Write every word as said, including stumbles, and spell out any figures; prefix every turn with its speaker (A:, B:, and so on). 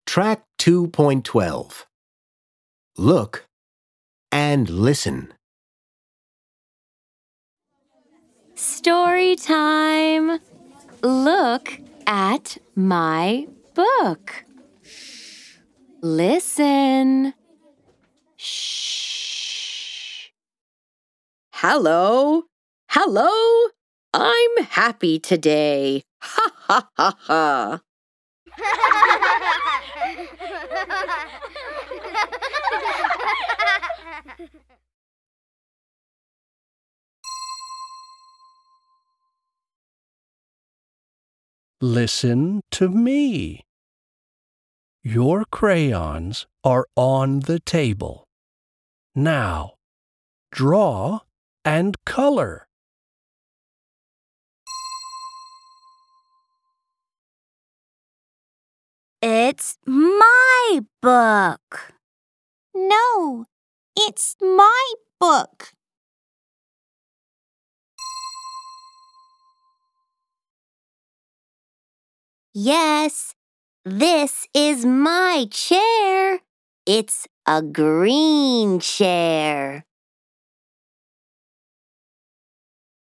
A: Track two point twelve. Look and listen.
B: Story time. Look at my book. Listen. Shh.
C: Hello. Hello. I'm happy today. Ha ha ha ha.
D: Listen to me. Your crayons are on the table. Now, draw and color.
E: It's my book. No, it's my book. Yes, this is my chair. It's a green chair.